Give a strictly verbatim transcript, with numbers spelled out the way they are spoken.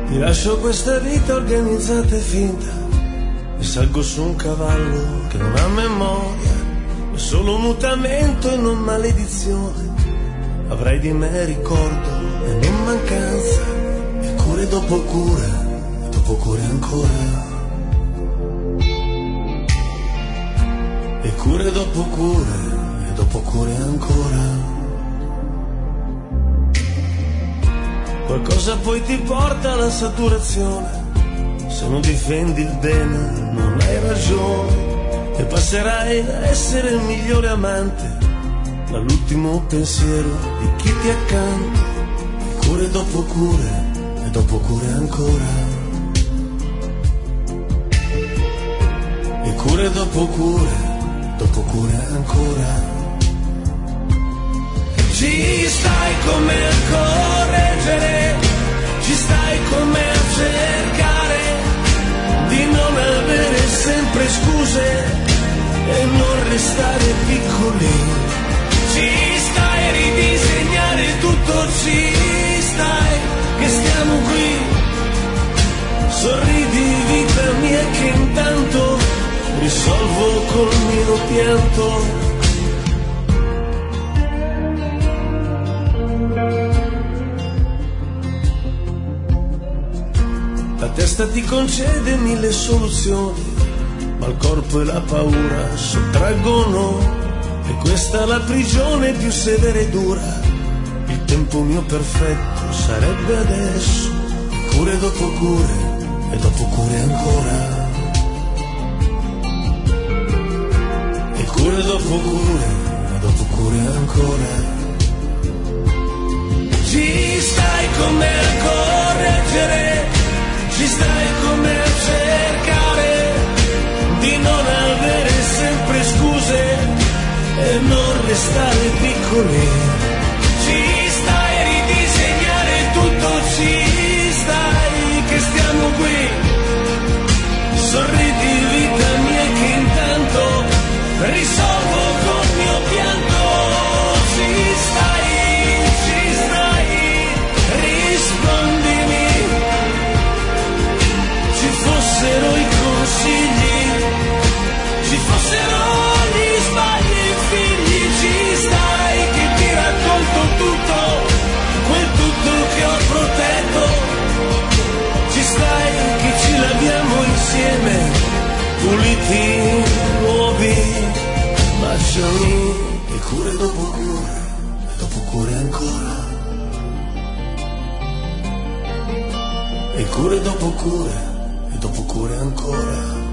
Ti lascio questa vita organizzata e finta e salgo su un cavallo che non ha memoria, è solo mutamento e non maledizione. Avrai di me ricordo e non mancanza, e cure dopo cure, e dopo cure ancora. E cure dopo cure, e dopo cure ancora. Qualcosa poi ti porta alla saturazione, se non difendi il bene non hai ragione, e passerai a essere il migliore amante, dall'ultimo pensiero di chi ti accanto. E cure dopo cure, e dopo cure ancora. E cure dopo cure, dopo cure ancora. Ci stai come a correggere, ci stai come a cercare di non avere sempre scuse e non restare piccoli. Ci stai a ridisegnare tutto, ci stai che stiamo qui. Sorridi vita mia che intanto risolvo col mio pianto. La testa ti concede mille soluzioni, ma il corpo e la paura sottraggono, e questa è la prigione più severa e dura. Il tempo mio perfetto sarebbe adesso, cure dopo cure, e dopo cure ancora. E cure dopo cure, e dopo cure ancora. Ci stai come a correggere, ci stai come a cercare di non avere sempre scuse e non restare piccoli. Ci stai a ridisegnare tutto, ci stai che stiamo qui. Sorridi vita mia che intanto risolvo col mio pianto. Ci stai, ci stai, rispondimi. Ci fossero i consigli, ci fossero gli sbagli e figli, ci stai che ti racconto tutto, quel tutto che ho protetto. Ci stai che ci laviamo insieme, puliti, nuovi, baciami. E cure dopo cure, e dopo cure ancora. E cure dopo cure, e dopo cure ancora.